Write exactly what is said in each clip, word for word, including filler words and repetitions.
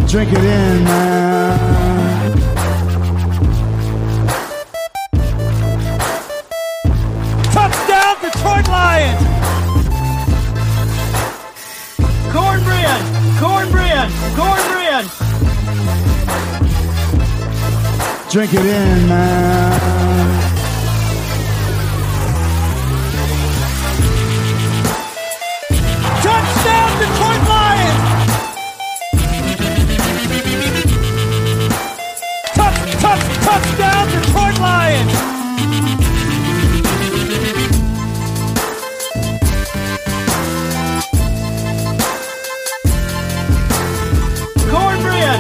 Drink it in, man. Touchdown, Detroit Lions! Cornbread! Cornbread! Cornbread! Drink it in, man. Touchdown, Detroit Lions! Touch, touch, touchdown, Detroit Lions! Cornbread!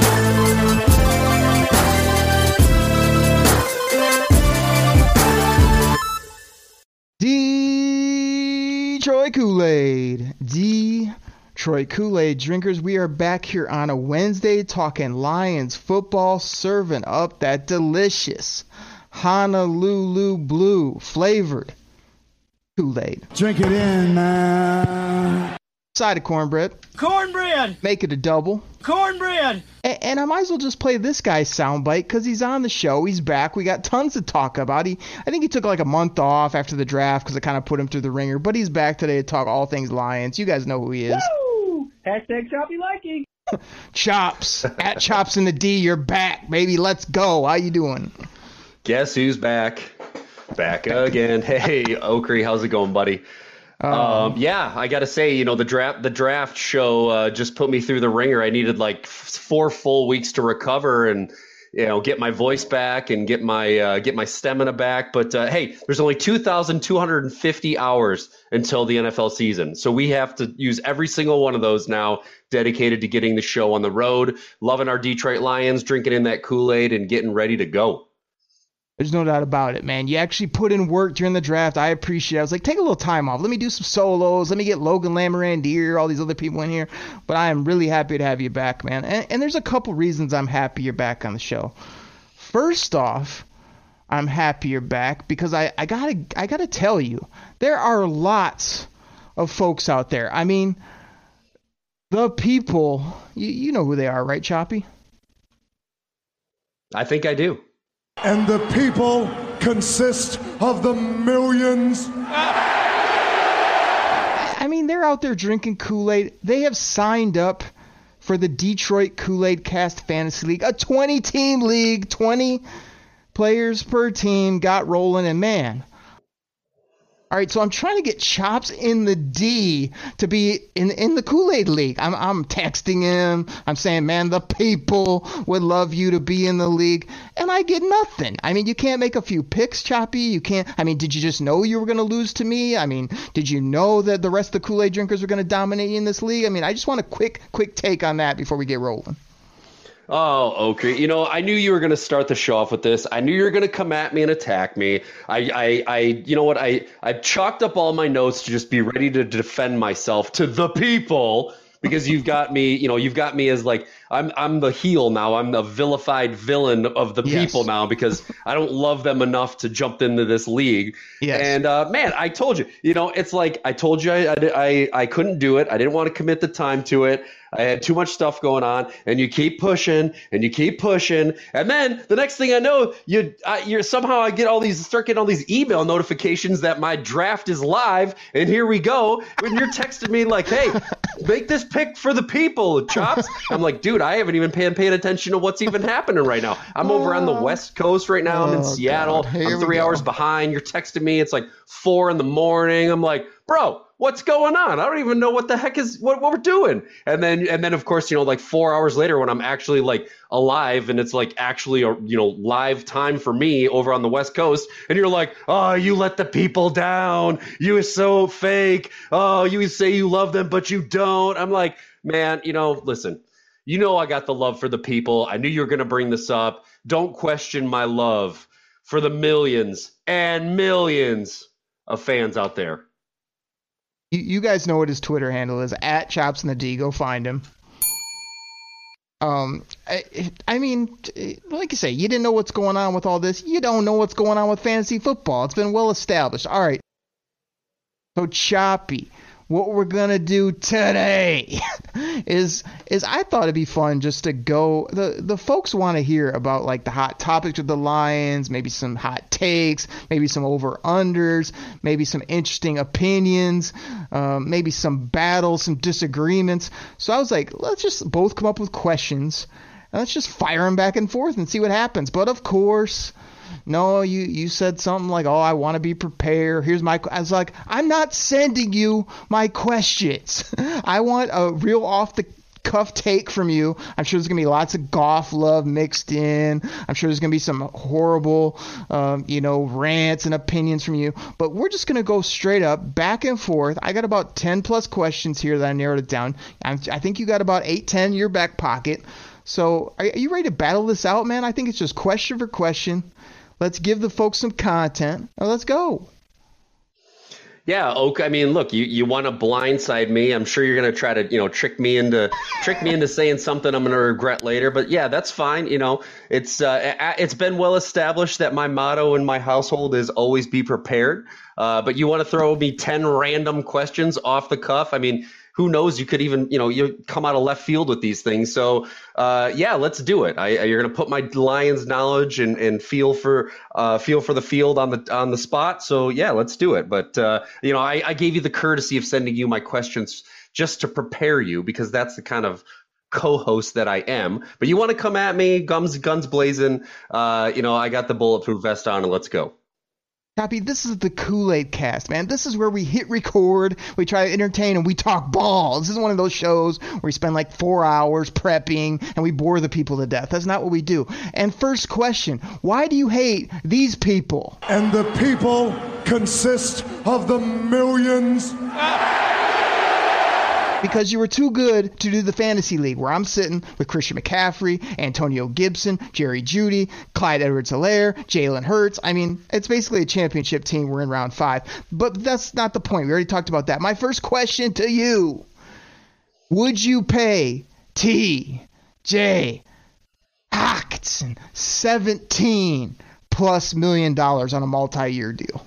Detroit Kool-Aid. Detroit Kool-Aid drinkers, we are back here on a Wednesday talking Lions football, serving up that delicious Honolulu Blue flavored Kool-Aid. Drink it in, man. Side of cornbread. Cornbread! Make it a double. Cornbread! And, and I might as well just play this guy's soundbite because he's on the show. He's back. We got tons to talk about. He, I think he took like a month off after the draft because it kind of put him through the ringer. But he's back today to talk all things Lions. You guys know who he is. Woo! Hashtag choppy liking. Chops. At Chops in the D, you're back, baby. Let's go. How you doing? Guess who's back? Back again. Hey, Okri, how's it going, buddy? Um, um, yeah, I got to say, you know, the draft the draft show uh, just put me through the ringer. I needed like f- four full weeks to recover and, you know, get my voice back and get my uh, get my stamina back. But uh, hey, there's only two thousand two hundred fifty hours until the N F L season. So we have to use every single one of those now dedicated to getting the show on the road, loving our Detroit Lions, drinking in that Kool-Aid and getting ready to go. There's no doubt about it, man. You actually put in work during the draft. I appreciate it. I was like, take a little time off. Let me do some solos. Let me get Logan Lamorandier, all these other people in here. But I am really happy to have you back, man. And, and there's a couple reasons I'm happy you're back on the show. First off, I'm happy you're back because I, I gotta I gotta tell you, there are lots of folks out there. I mean, the people, you, you know who they are, right, Choppy? I think I do. And the people consist of the millions. I mean, they're out there drinking Kool-Aid. They have signed up for the Detroit Kool-Aid Cast Fantasy League, a twenty-team league, twenty players per team, got rolling, and man. All right, so I'm trying to get Chops in the D to be in in the Kool-Aid League. I'm I'm texting him. I'm saying, man, the people would love you to be in the league, and I get nothing. I mean, you can't make a few picks, Choppy. You can't. I mean, did you just know you were going to lose to me? I mean, did you know that the rest of the Kool-Aid drinkers were going to dominate you in this league? I mean, I just want a quick quick take on that before we get rolling. Oh, okay. You know, I knew you were going to start the show off with this. I knew you were going to come at me and attack me. I, I, I, you know what? I, I chalked up all my notes to just be ready to defend myself to the people because you've got me, you know, you've got me as like, I'm, I'm the heel now. I'm the vilified villain of the Yes. people now because I don't love them enough to jump into this league. Yes. And, uh, man, I told you, you know, it's like, I told you I, I, I, I couldn't do it. I didn't want to commit the time to it. I had too much stuff going on, and you keep pushing, and you keep pushing, and then the next thing I know, you I, you're somehow I get all these start getting all these email notifications that my draft is live, and here we go. When you're texting me like, "Hey, make this pick for the people, Chops," I'm like, dude, I haven't even paid paying attention to what's even happening right now. I'm over on the West Coast right now. I'm in Oh, Seattle. God. Here I'm we three go. hours behind. You're texting me. It's like four in the morning. I'm like, bro, what's going on? I don't even know what the heck is what, what we're doing. And then and then of course, you know, like four hours later when I'm actually like alive and it's like actually a you know live time for me over on the West Coast, and you're like, oh, you let the people down. You are so fake. Oh, you say you love them, but you don't. I'm like, man, you know, listen, you know I got the love for the people. I knew you were gonna bring this up. Don't question my love for the millions and millions of fans out there. You, you guys know what his Twitter handle is, at Chops in the D. Go find him. Um, I, I mean, like you say, you didn't know what's going on with all this. You don't know what's going on with fantasy football. It's been well established. All right. So, Choppy, what we're gonna do today is is I thought it'd be fun just to go. The the folks want to hear about like the hot topics of the Lions, maybe some hot takes, maybe some over unders, maybe some interesting opinions, um, maybe some battles, some disagreements. So I was like, let's just both come up with questions and let's just fire them back and forth and see what happens. But of course, no, you, you said something like, oh, I want to be prepared. Here's my, I was like, I'm not sending you my questions. I want a real off the cuff take from you. I'm sure there's going to be lots of golf love mixed in. I'm sure there's going to be some horrible, um, you know, rants and opinions from you. But we're just going to go straight up, back and forth. I got about ten plus questions here that I narrowed it down. I'm, I think you got about eight, ten in your back pocket. So are, are you ready to battle this out, man? I think it's just question for question. Let's give the folks some content. Now let's go. Yeah, Oak. I mean, look, you, you want to blindside me. I'm sure you're going to try to, you know, trick me into trick me into saying something I'm going to regret later. But yeah, that's fine. You know, it's uh, it's been well established that my motto in my household is always be prepared. Uh, but you want to throw me ten random questions off the cuff? I mean, who knows? You could even, you know, you come out of left field with these things. So, uh, yeah, let's do it. I, you're going to put my Lions knowledge and, and feel for uh, feel for the field on the on the spot. So, yeah, let's do it. But, uh, you know, I, I gave you the courtesy of sending you my questions just to prepare you, because that's the kind of co-host that I am. But you want to come at me, guns guns blazing. Uh, you know, I got the bulletproof vest on, and let's go. Choppy, this is the Kool-Aid cast, man. This is where we hit record, we try to entertain, and we talk ball. This is one of those shows where we spend like four hours prepping and we bore the people to death. That's not what we do. And first question, why do you hate these people? And the people consist of the millions. Because you were too good to do the fantasy league, where I'm sitting with Christian McCaffrey, Antonio Gibson, Jerry Jeudy, Clyde Edwards-Helaire, Jalen Hurts. I mean, it's basically a championship team. We're in round five. But that's not the point. We already talked about that. My first question to you, would you pay T J Hockenson seventeen plus million dollars on a multi-year deal?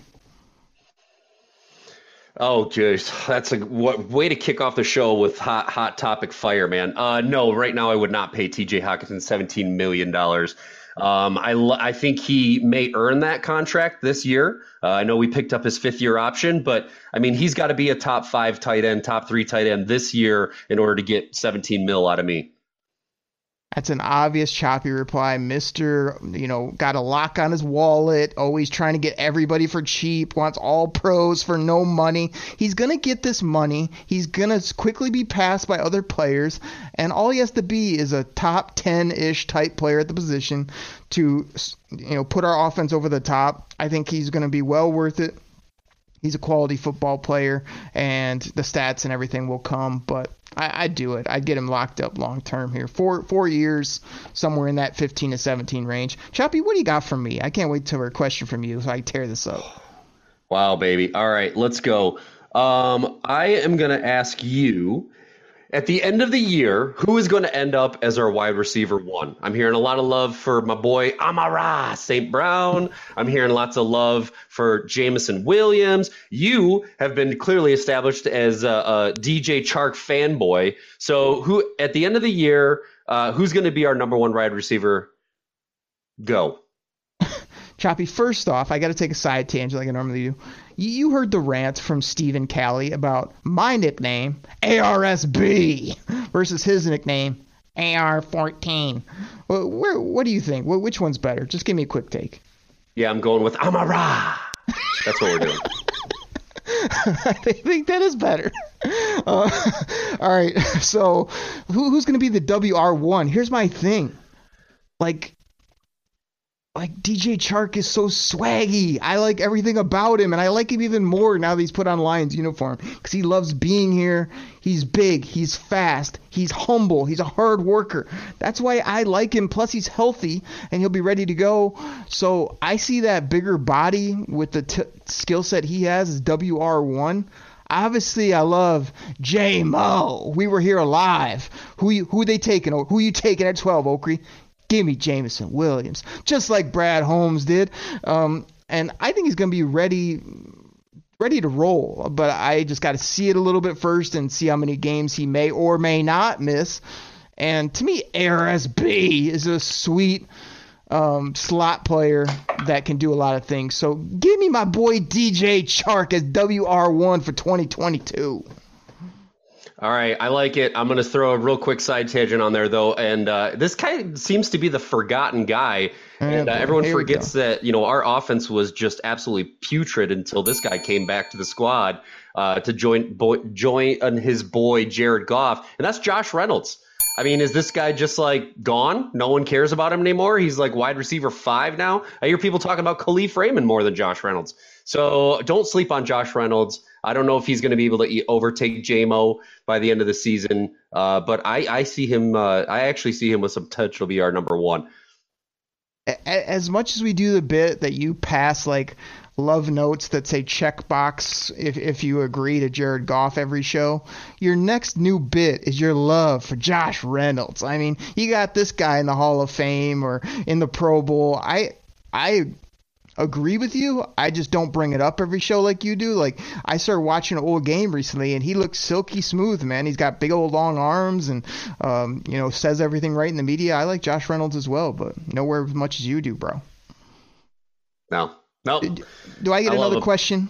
Oh, jeez, that's a what, way to kick off the show with hot, hot topic fire, man. Uh, no, right now I would not pay T J Hockenson seventeen million dollars. Um, I, I think he may earn that contract this year. Uh, I know we picked up his fifth year option, but I mean, he's got to be a top five tight end, top three tight end this year in order to get seventeen mil out of me. That's an obvious Choppy reply. Mister, you know, got a lock on his wallet, always trying to get everybody for cheap, wants all pros for no money. He's going to get this money. He's going to quickly be passed by other players, and all he has to be is a top ten-ish type player at the position to, you know, put our offense over the top. I think he's going to be well worth it. He's a quality football player, and the stats and everything will come, but I, I'd do it. I'd get him locked up long term here. Four four years, somewhere in that fifteen to seventeen range. Choppy, what do you got from me? I can't wait to hear a question from you so I can tear this up. Wow, baby. All right, let's go. Um, I am going to ask you, at the end of the year, who is going to end up as our wide receiver one? I'm hearing a lot of love for my boy Amon-Ra Saint Brown. I'm hearing lots of love for Jameson Williams. You have been clearly established as a, a D J Chark fanboy. So who at the end of the year, uh, who's going to be our number one wide receiver? Go. Choppy, first off, I got to take a side tangent like I normally do. You heard the rant from Stephen Callie about my nickname, A R S B, versus his nickname, A R fourteen. Well, where, what do you think? Well, which one's better? Just give me a quick take. Yeah, I'm going with Amon-Ra. That's what we're doing. I think that is better. Uh, all right, so who, who's going to be the W R one? Here's my thing. Like, Like D J Chark is so swaggy. I like everything about him, and I like him even more now that he's put on Lions uniform because he loves being here. He's big, he's fast, he's humble, he's a hard worker. That's why I like him. Plus, he's healthy and he'll be ready to go. So I see that bigger body with the t- skill set he has as W R one. Obviously, I love J-Mo. We were here live. Who you, who they taking? Who you taking at twelve, Oakley? Give me Jameson Williams, just like Brad Holmes did. Um, and I think he's going to be ready ready to roll, but I just got to see it a little bit first and see how many games he may or may not miss. And to me, A R S B is a sweet um, slot player that can do a lot of things. So give me my boy D J Chark as W R one for twenty twenty-two. All right, I like it. I'm going to throw a real quick side tangent on there, though. And uh, this guy seems to be the forgotten guy. And uh, everyone forgets that, you know, our offense was just absolutely putrid until this guy came back to the squad uh, to join boy, join his boy Jared Goff. And that's Josh Reynolds. I mean, is this guy just like gone? No one cares about him anymore. He's like wide receiver five now. I hear people talking about Khalif Raymond more than Josh Reynolds. So don't sleep on Josh Reynolds. I don't know if he's going to be able to e- overtake J-Mo by the end of the season. Uh, but I, I see him. Uh, I actually see him with some potential to be our number one. As much as we do the bit that you pass like love notes that say checkbox if if you agree to Jared Goff every show, your next new bit is your love for Josh Reynolds. I mean, you got this guy in the Hall of Fame or in the Pro Bowl. I I agree with you. I just don't bring it up every show like you do. Like, I started watching an old game recently, and he looks silky smooth, man. He's got big old long arms and, um, you know, says everything right in the media. I like Josh Reynolds as well, but nowhere as much as you do, bro. No. No. Do, do I get I another question?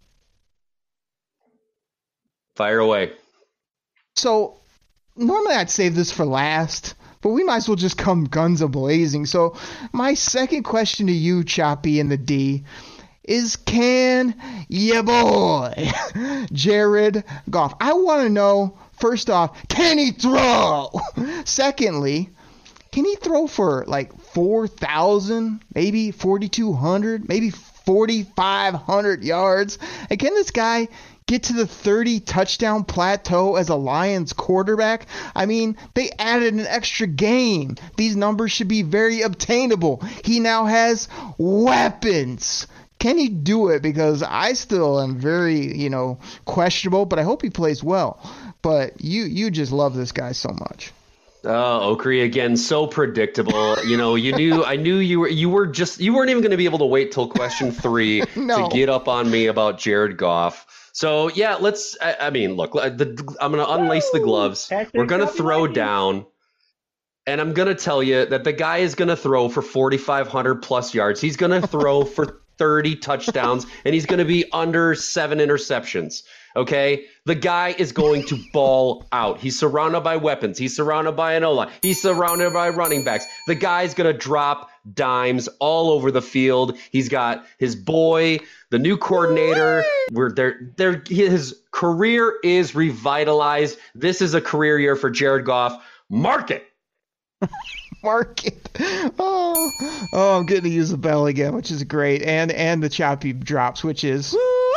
Fire away. So, normally I'd save this for last, but we might as well just come guns a-blazing. So my second question to you, Choppy and the D, is can ya boy Jared Goff? I want to know, first off, can he throw? Secondly, can he throw for like four thousand, maybe forty-two hundred, maybe forty-five hundred yards? And can this guy get to the thirty touchdown plateau as a Lions quarterback? I mean, they added an extra game. These numbers should be very obtainable. He now has weapons. Can he do it? Because I still am very, you know, questionable, but I hope he plays well. But you you just love this guy so much. Oh, Okri again, so predictable. You know, you knew I knew you were you were just you weren't even going to be able to wait till question three No. to get up on me about Jared Goff. So, yeah, let's – I mean, look, the, I'm going to unlace the gloves. Hashtag We're going to Choppy throw Lightning. down, and I'm going to tell you that the guy is going to throw for forty-five hundred plus yards. He's going to throw for thirty touchdowns, and he's going to be under seven interceptions, okay? The guy is going to ball out. He's surrounded by weapons. He's surrounded by an O-line. He's surrounded by running backs. The guy's going to drop dimes all over the field. He's got his boy – the new coordinator, where they're, they're, his career is revitalized. This is a career year for Jared Goff. Mark it. Mark it. Oh, oh, I'm getting to use the bell again, which is great. And and the choppy drops, which is...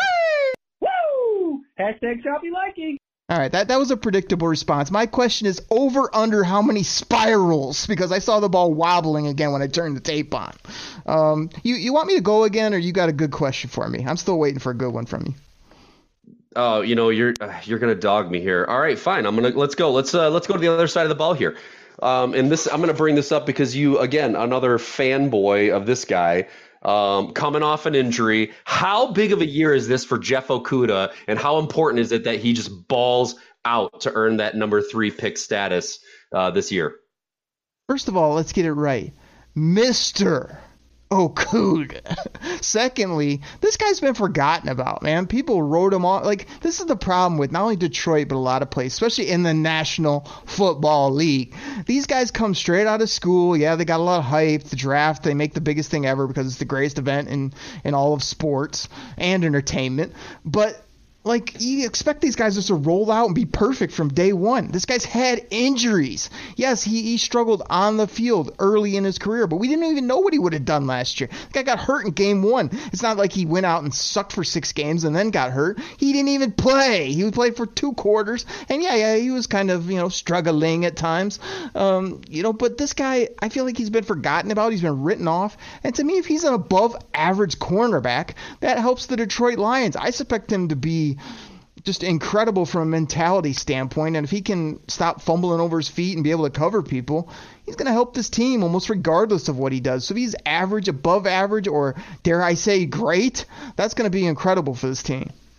Woo! Hashtag choppy liking. All right, that, that was a predictable response. My question is over under how many spirals, because I saw the ball wobbling again when I turned the tape on. Um, you, you want me to go again, or you got a good question for me? I'm still waiting for a good one from you. Oh, you know, you're uh, you're gonna dog me here. All right, fine. I'm gonna let's go. Let's uh, let's go to the other side of the ball here. Um, and this I'm gonna bring this up because you again another fanboy of this guy. Um, coming off an injury, how big of a year is this for Jeff Okudah, and how important is it that he just balls out to earn that number three pick status uh, this year? First of all, let's get it right. Mister Okudah. Secondly, this guy's been forgotten about, man. People wrote him off. Like, this is the problem with not only Detroit, but a lot of places, especially in the National Football League. These guys come straight out of school. Yeah, they got a lot of hype. The draft, they make the biggest thing ever because it's the greatest event in, in all of sports and entertainment. But like, you expect these guys just to roll out and be perfect from day one. This guy's had injuries. Yes, he, he struggled on the field early in his career, but we didn't even know what he would have done last year. The guy got hurt in game one. It's not like he went out and sucked for six games and then got hurt. He didn't even play. He played for two quarters, and yeah, yeah, he was kind of, you know, struggling at times. Um, you know, but this guy, I feel like he's been forgotten about. He's been written off. And to me, if he's an above average cornerback, that helps the Detroit Lions. I expect him to be just incredible from a mentality standpoint, and if he can stop fumbling over his feet and be able to cover people, he's going to help this team almost regardless of what he does. So if he's average, above average, or dare I say great, that's going to be incredible for this team.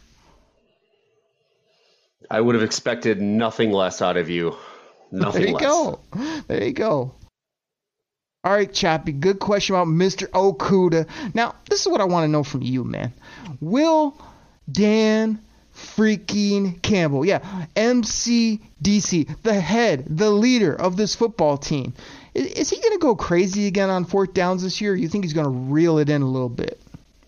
I would have expected nothing less out of you. Nothing There you less. go. There you go. All right, Chappie, good question about Mister Okudah. Now, this is what I want to know from you, man. Will Dan freaking Campbell, yeah, M C D C, the head, the leader of this football team, is, is he going to go crazy again on fourth downs this year, or you think he's going to reel it in a little bit?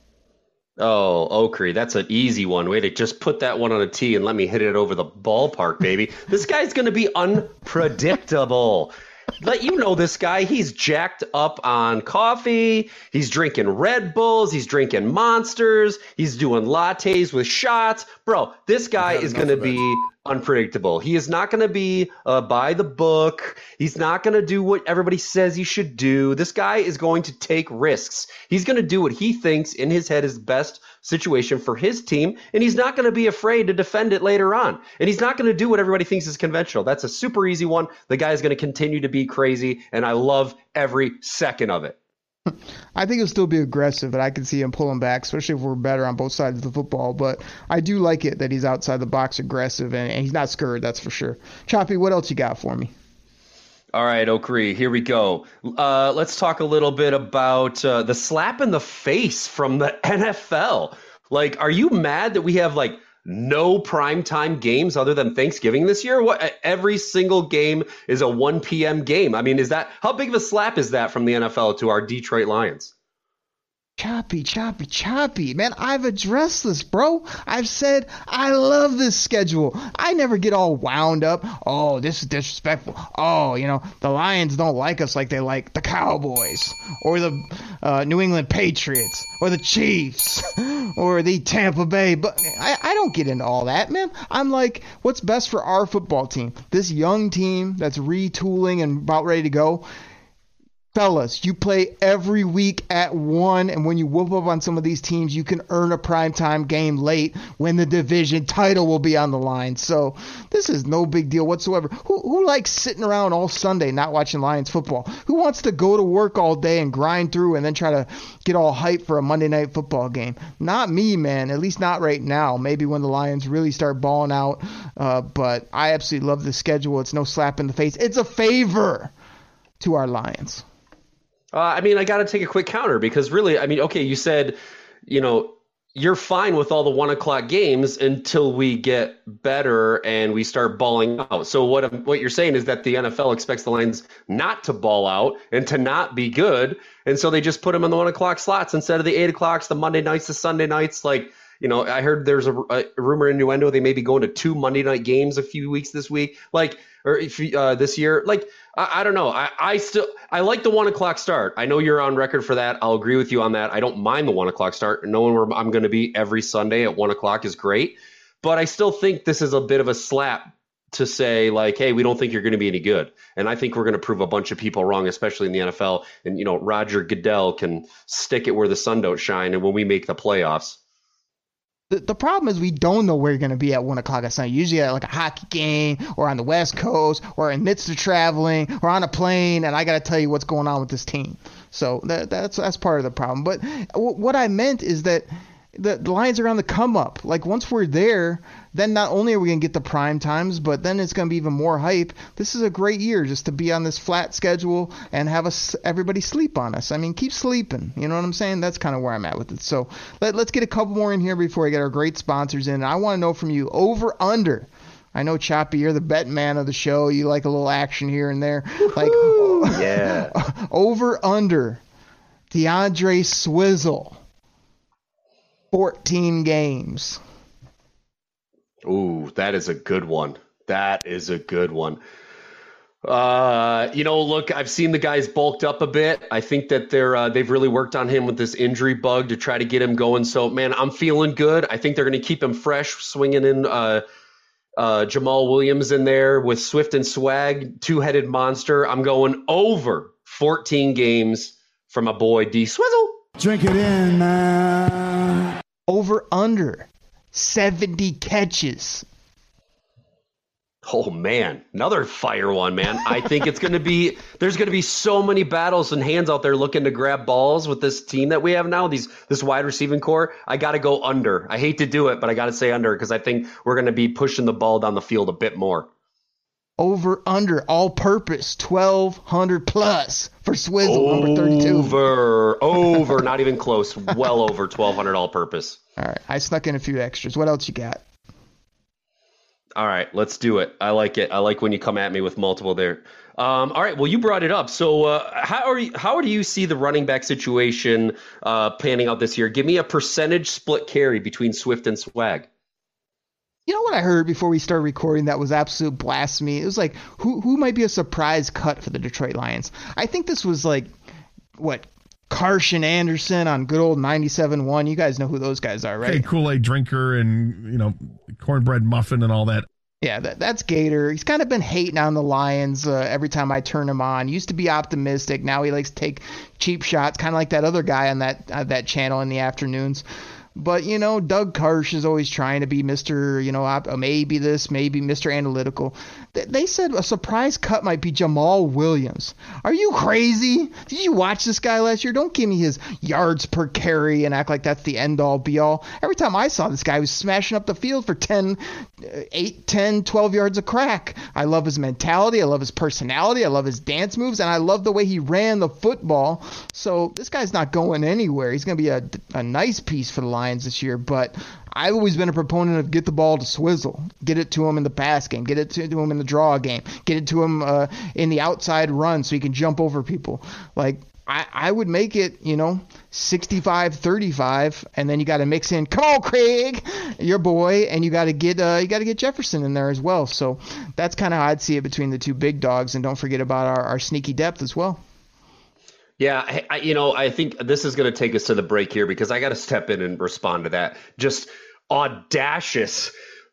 Oh, Okrie, that's an easy one. Way to just put that one on a tee and let me hit it over the ballpark, baby. This guy's going to be unpredictable. Let you know this guy, he's jacked up on coffee, he's drinking Red Bulls, he's drinking Monsters, he's doing lattes with shots. Bro, this guy is going to be unpredictable. He is not going to be uh, by the book. He's not going to do what everybody says he should do. This guy is going to take risks. He's going to do what he thinks in his head is the best situation for his team, and he's not going to be afraid to defend it later on. And he's not going to do what everybody thinks is conventional. That's a super easy one. The guy is going to continue to be crazy, and I love every second of it. I think he'll still be aggressive, but I can see him pulling back, especially if we're better on both sides of the football. But I do like it that he's outside the box aggressive, and, and he's not scared, that's for sure. Choppy, what else you got for me? All right, Okrie, here we go. Uh, let's talk a little bit about uh, the slap in the face from the N F L. Like, are you mad that we have, like, no primetime games other than Thanksgiving this year? What? Every single game is a one p.m. game. I mean, is that how big of a slap is that from the N F L to our Detroit Lions? Choppy, choppy, choppy. Man, I've addressed this, bro. I've said I love this schedule. I never get all wound up. Oh, this is disrespectful. Oh, you know, the Lions don't like us like they like the Cowboys or the uh, New England Patriots or the Chiefs or the Tampa Bay. But I, I don't get into all that, man. I'm like, what's best for our football team? This young team that's retooling and about ready to go. Fellas, you play every week at one, and when you whoop up on some of these teams, you can earn a primetime game late when the division title will be on the line. So this is no big deal whatsoever. Who, who likes sitting around all Sunday not watching Lions football? Who wants to go to work all day and grind through and then try to get all hyped for a Monday night football game? Not me, man. At least not right now. Maybe when the Lions really start balling out. Uh, but I absolutely love the schedule. It's no slap in the face. It's a favor to our Lions. Uh, I mean, I got to take a quick counter because really, I mean, okay, you said, you know, you're fine with all the one o'clock games until we get better and we start balling out. So what what you're saying is that the N F L expects the Lions not to ball out and to not be good, and so they just put them in the one o'clock slots instead of the eight o'clocks, the Monday nights, the Sunday nights. Like, you know, I heard there's a, a rumor innuendo they may be going to two Monday night games a few weeks this week, like or if uh, this year, like. I, I don't know. I, I still I like the one o'clock start. I know you're on record for that. I'll agree with you on that. I don't mind the one o'clock start. Knowing where I'm going to be every Sunday at one o'clock is great. But I still think this is a bit of a slap to say like, hey, we don't think you're going to be any good. And I think we're going to prove a bunch of people wrong, especially in the N F L. And you know, Roger Goodell can stick it where the sun don't shine. And when we make the playoffs. The, the problem is we don't know where you're going to be at one o'clock at Sunday. Usually at like a hockey game or on the West Coast or in midst of traveling or on a plane, and I got to tell you what's going on with this team. So that, that's that's part of the problem. But w- what I meant is that the, the Lions are on the come up. Like once we're there, then not only are we going to get the prime times, but then it's going to be even more hype. This is a great year just to be on this flat schedule and have us everybody sleep on us. I mean, keep sleeping. You know what I'm saying? That's kind of where I'm at with it. So let, let's get a couple more in here before I get our great sponsors in. And I want to know from you, over, under. I know, Choppy, you're the bet man of the show. You like a little action here and there. Like, yeah. Over, under. DeAndre Swizzle. fourteen games. Ooh, that is a good one. That is a good one. Uh, you know, look, I've seen the guys bulked up a bit. I think that they're uh, they've really worked on him with this injury bug to try to get him going. So, man, I'm feeling good. I think they're going to keep him fresh, swinging in uh, uh, Jamal Williams in there with Swift and Swag, two-headed monster. I'm going over fourteen games from my boy D Swizzle. Drink it in, man. Over under seventy catches. Oh, man, another fire one, man. I think it's going to be – there's going to be so many battles and hands out there looking to grab balls with this team that we have now, these this wide receiving core. I got to go under. I hate to do it, but I got to say under because I think we're going to be pushing the ball down the field a bit more. Over, under, all purpose, twelve hundred plus for Swizzle, over, number thirty-two. Over, over, not even close. Well over twelve hundred all purpose. All right, I snuck in a few extras. What else you got? All right, let's do it. I like it. I like when you come at me with multiple there. Um, all right, well, you brought it up. So uh, how are you, how do you see the running back situation uh, panning out this year? Give me a percentage split carry between Swift and Swag. You know what I heard before we started recording that was absolute blasphemy? It was like, who who might be a surprise cut for the Detroit Lions? I think this was like, what, Carson Anderson on good old ninety-seven one. You guys know who those guys are, right? Hey, Kool-Aid drinker and, you know, cornbread muffin and all that. Yeah, that, that's Gator. He's kind of been hating on the Lions uh, every time I turn him on. Used to be optimistic. Now he likes to take cheap shots, kind of like that other guy on that uh, that channel in the afternoons. But, you know, Doug Karsh is always trying to be Mister, you know, op- maybe this, maybe Mister Analytical. Th- they said a surprise cut might be Jamal Williams. Are you crazy? Did you watch this guy last year? Don't give me his yards per carry and act like that's the end-all, be-all. Every time I saw this guy, he was smashing up the field for ten, eight, ten, twelve yards a crack. I love his mentality. I love his personality. I love his dance moves. And I love the way he ran the football. So this guy's not going anywhere. He's going to be a, a nice piece for the Lions this year, but I've always been a proponent of get the ball to Swizzle, get it to him in the pass game, get it to, to him in the draw game, get it to him uh, in the outside run so he can jump over people. Like, I, I would make it, you know, sixty-five thirty-five, and then you got to mix in, come on, Craig, your boy, and you got to get uh, you got to get Jefferson in there as well. So that's kind of how I'd see it between the two big dogs, and don't forget about our, our sneaky depth as well. Yeah, I, you know, I think this is going to take us to the break here because I got to step in and respond to that. Just audacious,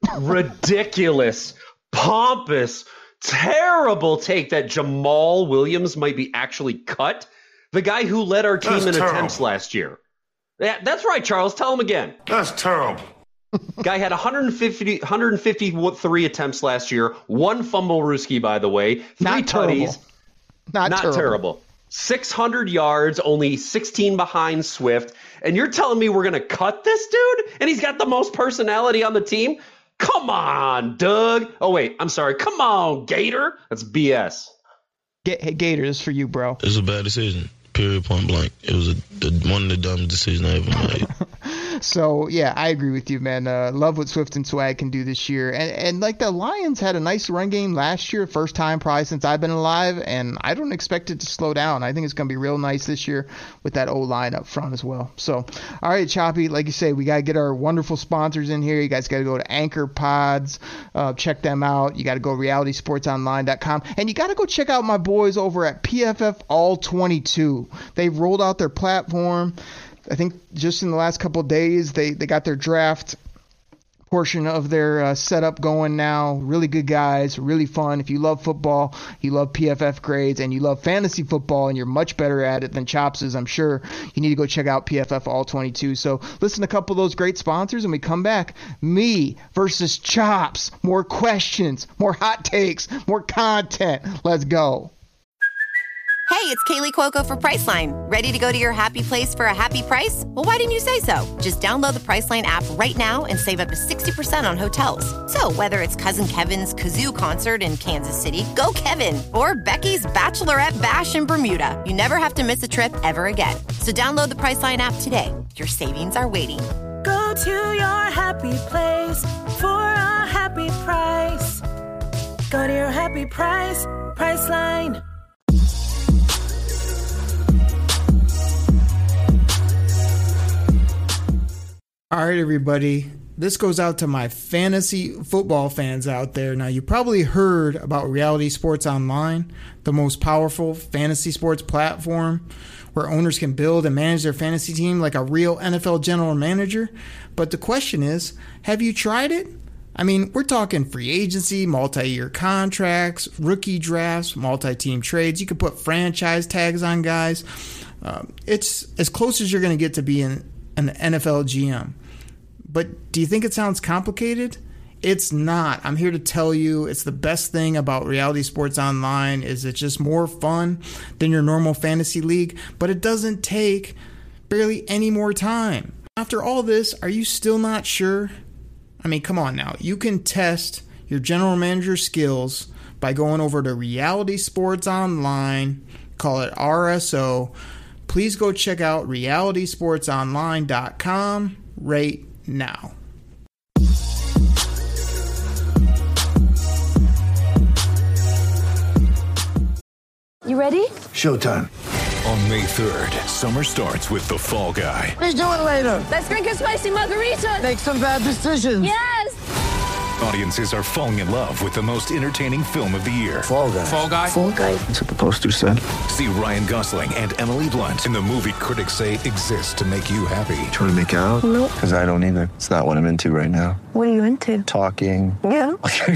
ridiculous, pompous, terrible take that Jamal Williams might be actually cut. The guy who led our team That's in terrible. attempts last year. Yeah, that's right, Charles. Tell him again. That's terrible. Guy had one hundred fifty, one hundred fifty-three attempts last year. One fumble Ruski, by the way. Three Not terrible. tutties. Not, Not terrible. terrible. six hundred yards, only sixteen behind Swift. And you're telling me we're going to cut this dude? And he's got the most personality on the team? Come on, Doug. Oh, wait, I'm sorry. Come on, Gator. That's B S. Get, hey, Gator, this is for you, bro. It was a bad decision. Period, point blank. It was a, the, one of the dumbest decisions I ever made. So, yeah, I agree with you, man. Uh, love what Swift and Swag can do this year. And, and, like, the Lions had a nice run game last year, first time probably since I've been alive, and I don't expect it to slow down. I think it's going to be real nice this year with that O-line up front as well. So, all right, Choppy, like you say, we got to get our wonderful sponsors in here. You guys got to go to Anchor Pods, uh, check them out. You got to go reality sports online dot com. And you got to go check out my boys over at P F F All twenty-two. They've rolled out their platform. I think just in the last couple of days, they, they got their draft portion of their uh, setup going now. Really good guys, really fun. If you love football, you love P F F grades, and you love fantasy football, and you're much better at it than Chops is, I'm sure, you need to go check out P F F All twenty-two. So listen to a couple of those great sponsors, and we come back. Me versus Chops. More questions, more hot takes, more content. Let's go. Hey, it's Kaylee Cuoco for Priceline. Ready to go to your happy place for a happy price? Well, why didn't you say so? Just download the Priceline app right now and save up to sixty percent on hotels. So whether it's Cousin Kevin's Kazoo Concert in Kansas City, go Kevin, or Becky's Bachelorette Bash in Bermuda, you never have to miss a trip ever again. So download the Priceline app today. Your savings are waiting. Go to your happy place for a happy price. Go to your happy price, Priceline. All right, everybody. This goes out to my fantasy football fans out there. Now, you probably heard about Reality Sports Online, the most powerful fantasy sports platform where owners can build and manage their fantasy team like a real N F L general manager. But the question is, have you tried it? I mean, we're talking free agency, multi-year contracts, rookie drafts, multi-team trades. You can put franchise tags on guys. Um, it's as close as you're going to get to being an N F L G M. But do you think it sounds complicated? It's not. I'm here to tell you it's the best thing about Reality Sports Online is it's just more fun than your normal fantasy league, but it doesn't take barely any more time. After all this, are you still not sure? I mean, come on now. You can test your general manager skills by going over to Reality Sports Online, call it R S O. Please go check out reality sports online dot com right now. You ready? Showtime. On May third, summer starts with The Fall Guy. Let's do it later. Let's drink a spicy margarita. Make some bad decisions. Yes. Audiences are falling in love with the most entertaining film of the year. Fall Guy. Fall Guy. Fall Guy. That's what the poster said. See Ryan Gosling and Emily Blunt in the movie critics say exists to make you happy. Trying to make it out? Nope. Because I don't either. It's not what I'm into right now. What are you into? Talking. Yeah.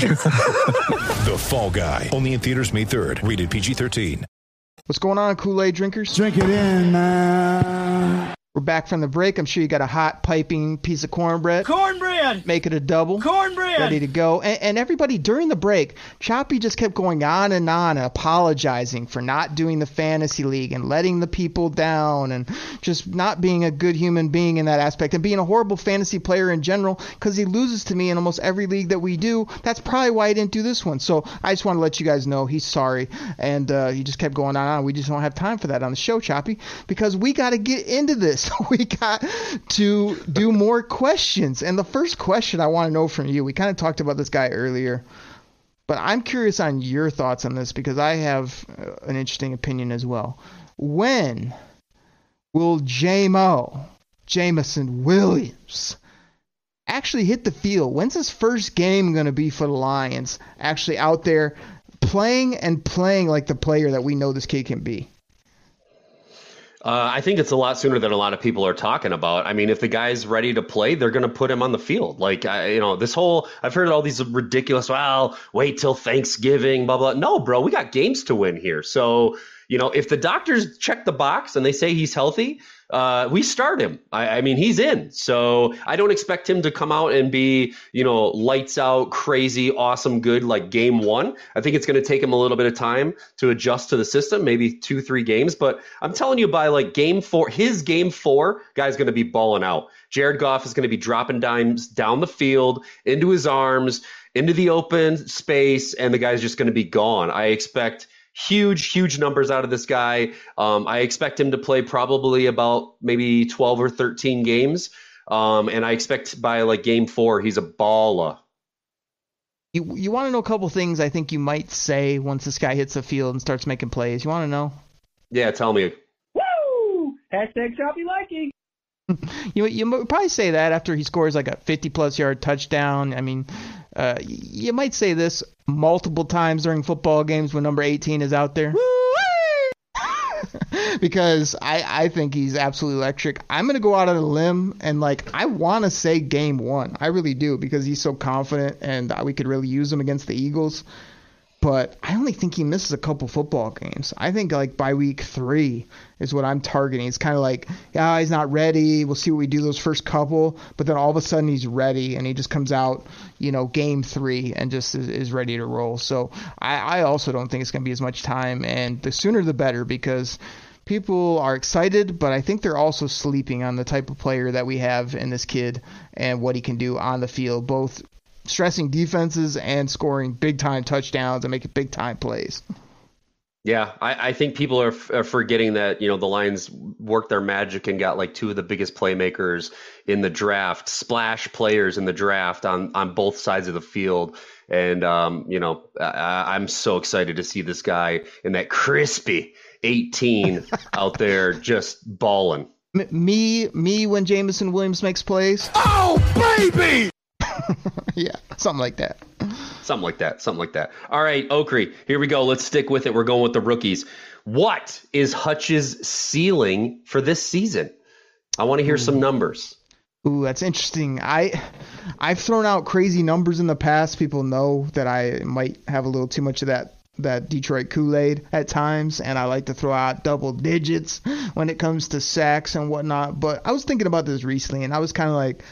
The Fall Guy. Only in theaters May third. Rated P G thirteen. What's going on, Kool-Aid drinkers? Drink it in, man. We're back from the break. I'm sure you got a hot piping piece of cornbread. Cornbread! Make it a double. Cornbread! Ready to go. And, and everybody, during the break, Choppy just kept going on and on, apologizing for not doing the fantasy league and letting the people down and just not being a good human being in that aspect and being a horrible fantasy player in general because he loses to me in almost every league that we do. That's probably why he didn't do this one. So I just want to let you guys know he's sorry. And uh, he just kept going on and on. We just don't have time for that on the show, Choppy, because we got to get into this. We got to do more questions. And the first question I want to know from you, we kind of talked about this guy earlier, but I'm curious on your thoughts on this because I have an interesting opinion as well. When will J-Mo, Jameson Williams, actually hit the field? When's his first game going to be for the Lions actually out there playing and playing like the player that we know this kid can be? Uh, I think it's a lot sooner than a lot of people are talking about. I mean, if the guy's ready to play, they're going to put him on the field. Like, I, you know, this whole, I've heard all these ridiculous, well, wait till Thanksgiving, blah, blah. No, bro, we got games to win here. So, you know, if the doctors check the box and they say he's healthy, uh, we start him. I, I mean, he's in. So I don't expect him to come out and be, you know, lights out, crazy, awesome, good like game one. I think it's going to take him a little bit of time to adjust to the system, maybe two, three games. But I'm telling you, by like game four, his game four, guy's going to be balling out. Jared Goff is going to be dropping dimes down the field, into his arms, into the open space, and the guy's just going to be gone. I expect huge, huge numbers out of this guy. Um, I expect him to play probably about maybe twelve or thirteen games. Um, and I expect by like game four, he's a baller. You you want to know a couple things I think you might say once this guy hits the field and starts making plays? You want to know? Yeah, tell me. Woo! Hashtag choppy liking. you you might probably say that after he scores like a fifty plus yard touchdown. I mean, uh, you might say this multiple times during football games when number eighteen is out there. Because I, I think he's absolutely electric. I'm going to go out on a limb and, like, I want to say game one. I really do because he's so confident and we could really use him against the Eagles. But I only think he misses a couple football games. I think, like, by week three is what I'm targeting. It's kind of like, yeah, he's not ready. We'll see what we do those first couple. But then all of a sudden he's ready, and he just comes out, you know, game three and just is, is ready to roll. So I, I also don't think it's going to be as much time. And the sooner the better because people are excited, but I think they're also sleeping on the type of player that we have in this kid and what he can do on the field, both stressing defenses and scoring big-time touchdowns and making big-time plays. Yeah, I, I think people are, f- are forgetting that, you know, the Lions worked their magic and got like two of the biggest playmakers in the draft, splash players in the draft on, on both sides of the field. And, um, you know, I, I'm so excited to see this guy in that crispy eighteen out there just balling. M- me, me when Jameson Williams makes plays. Oh, baby! Yeah, something like that. Something like that. Something like that. All right, Okri, here we go. Let's stick with it. We're going with the rookies. What is Hutch's ceiling for this season? I want to hear Ooh. some numbers. Ooh, that's interesting. I, I've thrown out crazy numbers in the past. People know that I might have a little too much of that that Detroit Kool-Aid at times, and I like to throw out double digits when it comes to sacks and whatnot. But I was thinking about this recently, and I was kind of like,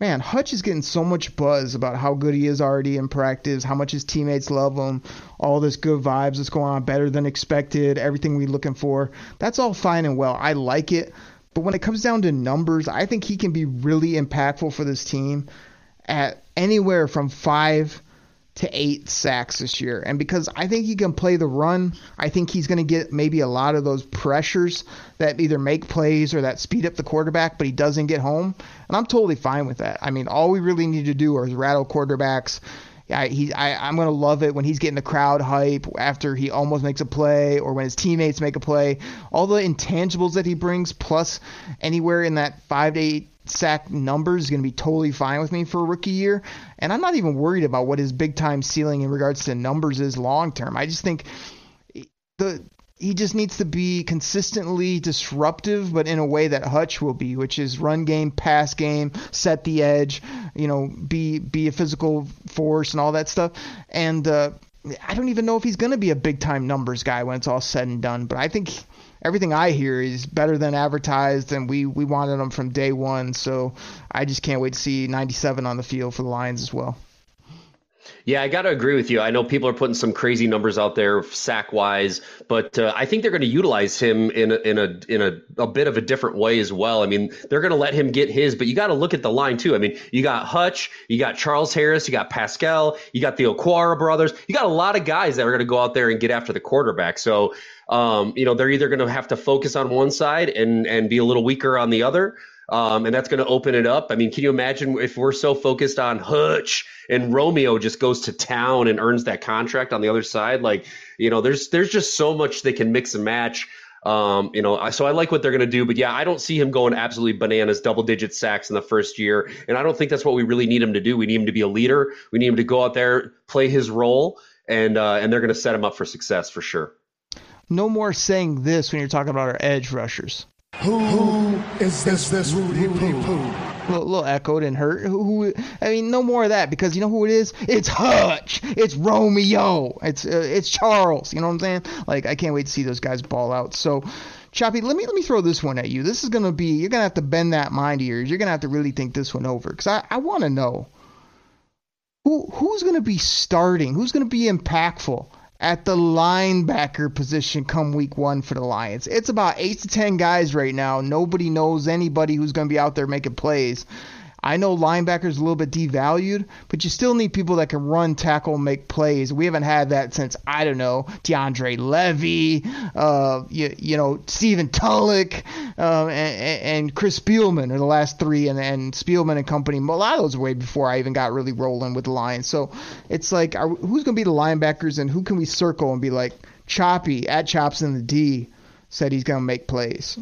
man, Hutch is getting so much buzz about how good he is already in practice, how much his teammates love him, all this good vibes that's going on, better than expected, everything we're looking for. That's all fine and well. I like it. But when it comes down to numbers, I think he can be really impactful for this team at anywhere from five to eight sacks this year. And because I think he can play the run, I think he's going to get maybe a lot of those pressures that either make plays or that speed up the quarterback, but he doesn't get home. And I'm totally fine with that. I mean, all we really need to do is rattle quarterbacks. I, he, I, I'm going to love it when he's getting the crowd hype after he almost makes a play or when his teammates make a play. All the intangibles that he brings, plus anywhere in that five to eight sack numbers, is going to be totally fine with me for a rookie year. And I'm not even worried about what his big time ceiling in regards to numbers is long term. I just think the he just needs to be consistently disruptive, but in a way that Hutch will be, which is run game, pass game, set the edge, you know, be be a physical force and all that stuff. And uh, I don't even know if he's going to be a big time numbers guy when it's all said and done. But I think everything I hear is better than advertised, and we, we wanted him from day one. So I just can't wait to see ninety-seven on the field for the Lions as well. Yeah, I got to agree with you. I know people are putting some crazy numbers out there sack wise, but uh, I think they're going to utilize him in a, in a in a, a bit of a different way as well. I mean, they're going to let him get his, but you got to look at the line too. I mean, you got Hutch, you got Charles Harris, you got Pascal, you got the Okwara brothers. You got a lot of guys that are going to go out there and get after the quarterback. So, um, you know, they're either going to have to focus on one side and and be a little weaker on the other. Um, and that's going to open it up. I mean, can you imagine if we're so focused on Hutch and Romeo just goes to town and earns that contract on the other side? Like, you know, there's there's just so much they can mix and match. Um, you know, so I like what they're going to do. But, yeah, I don't see him going absolutely bananas, double-digit sacks in the first year. And I don't think that's what we really need him to do. We need him to be a leader. We need him to go out there, play his role, and uh, and they're going to set him up for success for sure. No more saying this when you're talking about our edge rushers. Who, who is this, this Rudy Poo? A little, little echo didn't hurt. Who, who? I mean, no more of that, because you know who it is? It's Hutch. It's Romeo. It's uh, it's Charles. You know what I'm saying? Like, I can't wait to see those guys ball out. So, Choppy, let me let me throw this one at you. This is gonna be, you're gonna have to bend that mind of yours. You're gonna have to really think this one over, because I, I want to know who who's gonna be starting, who's gonna be impactful at the linebacker position come week one for the Lions. It's about eight to ten guys right now. Nobody knows anybody who's going to be out there making plays. I know linebackers a little bit devalued, but you still need people that can run, tackle, make plays. We haven't had that since, I don't know, DeAndre Levy, uh, you, you know, Stephen Tulloch, uh, and, and Chris Spielman are the last three, and, and Spielman and company. A lot of those were way before I even got really rolling with the Lions. So it's like, are, who's going to be the linebackers, and who can we circle and be like, Choppy, at Chops in the D, said he's going to make plays?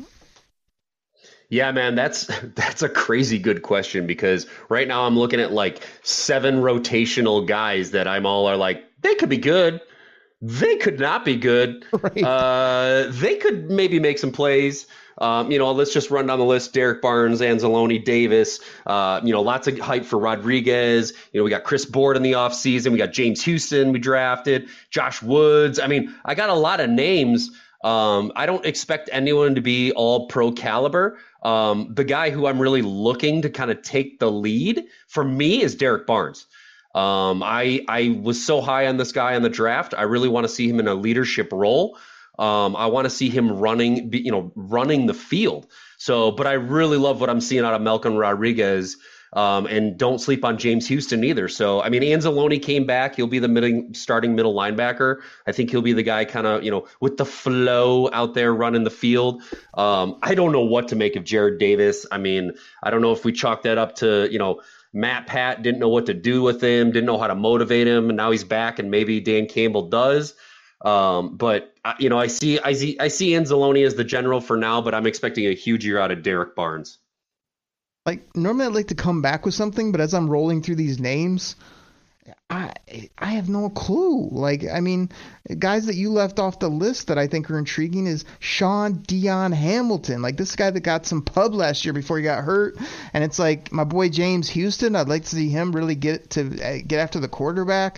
Yeah, man, that's that's a crazy good question, because right now I'm looking at like seven rotational guys that I'm all are like, they could be good. They could not be good. Right. Uh, they could maybe make some plays. Um, you know, let's just run down the list. Derek Barnes, Anzalone, Davis, uh, you know, lots of hype for Rodriguez. You know, we got Chris Board in the offseason. We got James Houston we drafted, Josh Woods. I mean, I got a lot of names. Um, I don't expect anyone to be all pro caliber. Um, the guy who I'm really looking to kind of take the lead for me is Derek Barnes. Um, I I was so high on this guy in the draft. I really want to see him in a leadership role. Um, I want to see him running, you know, running the field. So, but I really love what I'm seeing out of Malcolm Rodriguez. Um, and don't sleep on James Houston either. So, I mean, Anzalone came back. He'll be the mid- starting middle linebacker. I think he'll be the guy kind of, you know, with the flow out there running the field. Um, I don't know what to make of Jared Davis. I mean, I don't know if we chalk that up to, you know, Matt Pat didn't know what to do with him, didn't know how to motivate him, and now he's back, and maybe Dan Campbell does. Um, but, you know, I see, I see, I see Anzalone as the general for now, but I'm expecting a huge year out of Derek Barnes. Like, normally I'd like to come back with something, but as I'm rolling through these names, I I have no clue. Like, I mean, guys that you left off the list that I think are intriguing is Sean Dion Hamilton. Like, this guy that got some pub last year before he got hurt. And it's like, my boy James Houston, I'd like to see him really get to uh, get after the quarterback.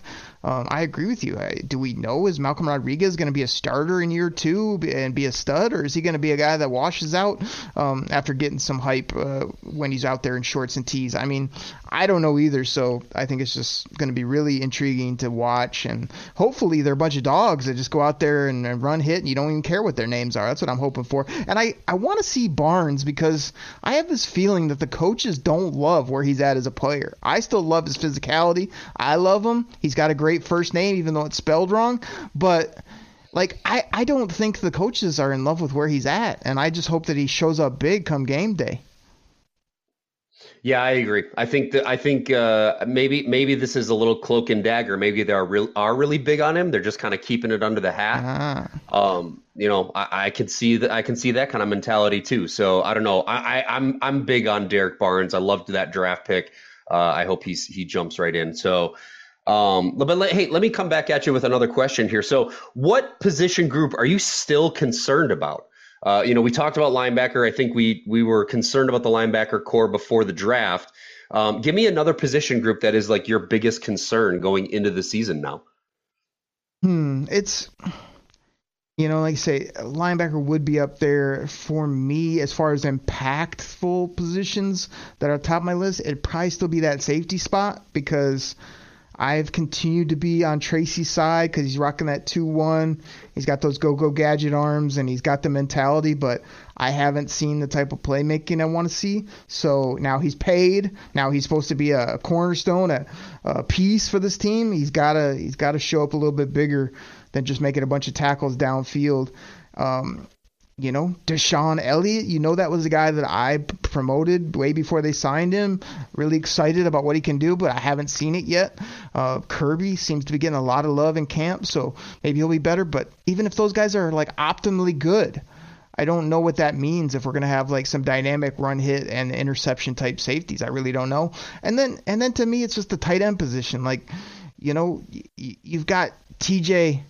Um, I agree with you. I, do we know, is Malcolm Rodriguez going to be a starter in year two and be a stud, or is he going to be a guy that washes out um, after getting some hype uh, when he's out there in shorts and tees? I mean, I don't know either, so I think it's just going to be really intriguing to watch, and hopefully they're a bunch of dogs that just go out there and, and run hit, and you don't even care what their names are. That's what I'm hoping for. And I, I want to see Barnes, because I have this feeling that the coaches don't love where he's at as a player. I still love his physicality. I love him. He's got a great first name, even though it's spelled wrong. But like, I, I don't think the coaches are in love with where he's at, and I just hope that he shows up big come game day. Yeah, I agree. I think that I think uh, maybe maybe this is a little cloak and dagger. Maybe they are real are really big on him. They're just kind of keeping it under the hat. Uh-huh. Um, you know, I, I can see that. I can see that kind of mentality too. So I don't know. I, I, I'm I'm big on Derek Barnes. I loved that draft pick. Uh, I hope he's he jumps right in. So, um, but let, hey, let me come back at you with another question here. So, what position group are you still concerned about? Uh, you know, we talked about linebacker. I think we we were concerned about the linebacker core before the draft. Um, give me another position group that is like your biggest concern going into the season now. Hmm. It's, you know, like I say, linebacker would be up there for me as far as impactful positions that are top of my list. It'd probably still be that safety spot, because I've continued to be on Tracy's side because he's rocking that two one. He's got those go-go gadget arms, and he's got the mentality, but I haven't seen the type of playmaking I want to see. So now he's paid. Now he's supposed to be a cornerstone, a, a piece for this team. He's got to he's got to show up a little bit bigger than just making a bunch of tackles downfield. Um, You know, Deshaun Elliott, you know, that was the guy that I promoted way before they signed him. Really excited about what he can do, but I haven't seen it yet. Uh, Kirby seems to be getting a lot of love in camp, so maybe he'll be better. But even if those guys are, like, optimally good, I don't know what that means if we're going to have, like, some dynamic run hit and interception type safeties. I really don't know. And then, and then to me, it's just the tight end position. Like, you know, y- you've got T J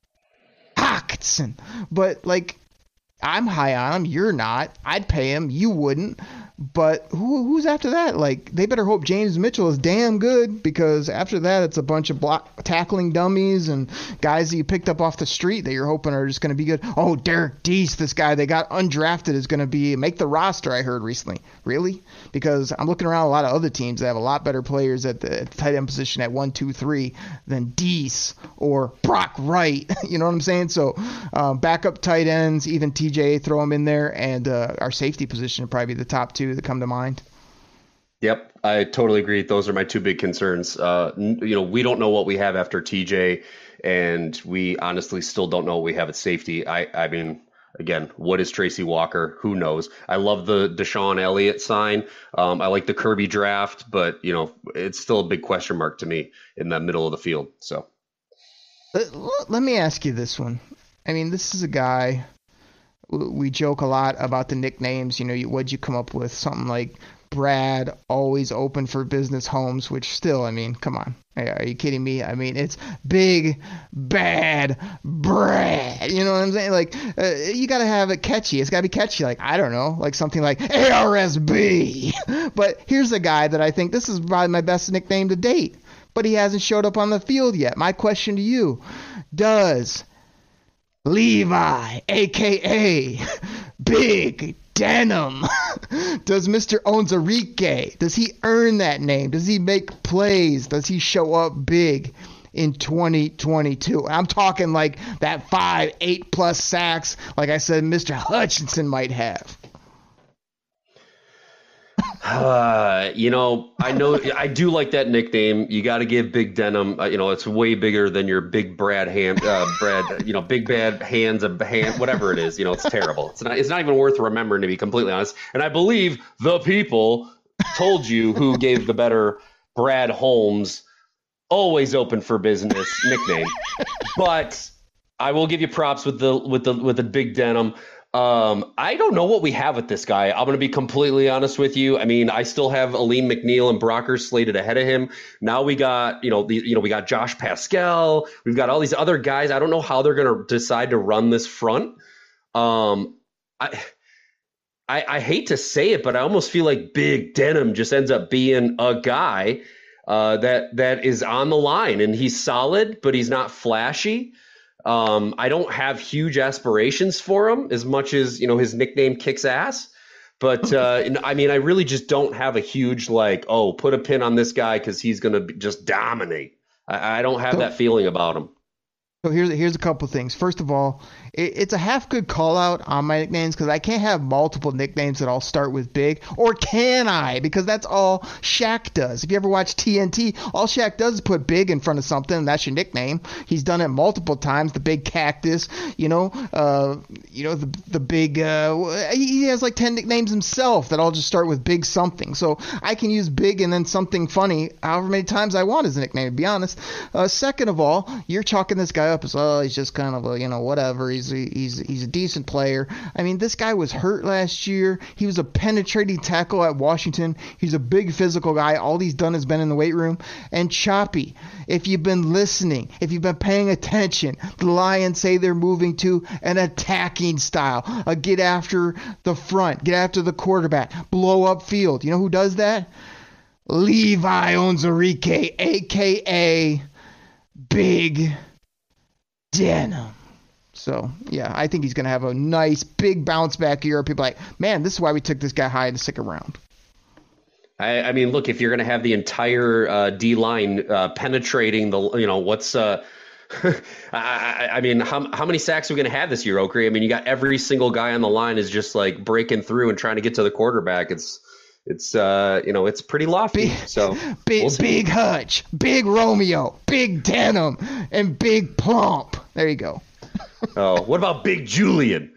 Hockenson, but, like, I'm high on him. You're not. I'd pay him. You wouldn't. But who who's after that? Like, they better hope James Mitchell is damn good, because after that, it's a bunch of block tackling dummies and guys that you picked up off the street that you're hoping are just going to be good. Oh, Derek Deese, this guy they got undrafted, is going to be make the roster, I heard recently. Really? Because I'm looking around a lot of other teams that have a lot better players at the, at the tight end position at one, two, three than Deese or Brock Wright. You know what I'm saying? So um, backup tight ends, even T J, throw them in there, and uh, our safety position would probably be the top two that come to mind. Yep, I totally agree. Those are my two big concerns. Uh, you know, we don't know what we have after T J, and we honestly still don't know what we have at safety. I, I mean, again, what is Tracy Walker? Who knows? I love the Deshaun Elliott sign. Um, I like the Kirby draft, but, you know, it's still a big question mark to me in the middle of the field. So let, let me ask you this one. I mean, this is a guy. We joke a lot about the nicknames. You know, what'd you come up with? Something like Brad, always open for business Holmes, which still, I mean, come on. Are you kidding me? I mean, it's big, bad Brad. You know what I'm saying? Like, uh, you got to have it catchy. It's got to be catchy. Like, I don't know, like something like A R S B. But here's a guy that I think this is probably my best nickname to date, but he hasn't showed up on the field yet. My question to you, does Levi, a k a. Big Denim, does Mister Onzarike, does he earn that name? Does he make plays? Does he show up big in twenty twenty-two? I'm talking like that five, eight plus sacks, like I said, Mister Hutchinson might have. Uh, you know, I know I do like that nickname. You got to give Big Denim. Uh, you know, it's way bigger than your Big Brad hand. Uh, Brad, you know, Big Bad hands of hand, whatever it is. You know, it's terrible. It's not. It's not even worth remembering, to be completely honest. And I believe the people told you who gave the better Brad Holmes, always open for business nickname. But I will give you props with the with the with the Big Denim. Um, I don't know what we have with this guy. I'm going to be completely honest with you. I mean, I still have Aleem McNeil and Brocker slated ahead of him. Now we got, you know, the, you know, we got Josh Pascal. We've got all these other guys. I don't know how they're going to decide to run this front. Um, I, I, I hate to say it, but I almost feel like Big Denim just ends up being a guy. uh, that that is on the line, and he's solid, but he's not flashy. Um, I don't have huge aspirations for him as much as, you know, his nickname kicks ass. But, uh, I mean, I really just don't have a huge, like, oh, put a pin on this guy because he's going to just dominate. I, I don't have so, that feeling about him. So here's, here's a couple things. First of all, it, it's a half good call out on my nicknames because I can't have multiple nicknames that all start with big. Or can I? Because that's all Shaq does. If you ever watch T N T, all Shaq does is put big in front of something, and that's your nickname. He's done it multiple times. The big cactus, you know, uh, you know the the big. Uh, he has like ten nicknames himself that all just start with big something. So I can use big and then something funny however many times I want as a nickname. To be honest. Uh, second of all, you're chalking this guy up as, oh, he's just kind of a, you know, whatever. He's a, he's he's a decent player. I mean, this guy was hurt last year. He was a penetrating tackle at Washington. He's a big physical guy. All he's done has been in the weight room. And Choppy, if you've been listening, if you've been paying attention, the Lions say they're moving to an attacking style, a get after the front, get after the quarterback, blow up field. You know who does that? Levi Onwuzurike, a k a. Big Denim. So, yeah, I think he's going to have a nice big bounce back year. People are like, man, this is why we took this guy high in the second round. I, I mean, look, if you're going to have the entire uh, D-line uh, penetrating the, you know, what's, uh, I, I mean, how how many sacks are we going to have this year, Okri? I mean, you got every single guy on the line is just like breaking through and trying to get to the quarterback. It's, it's, uh, you know, it's pretty lofty. Big, so big, we'll big Hutch, big Romeo, big Denim, and big Plump. There you go. Oh, what about Big Julian?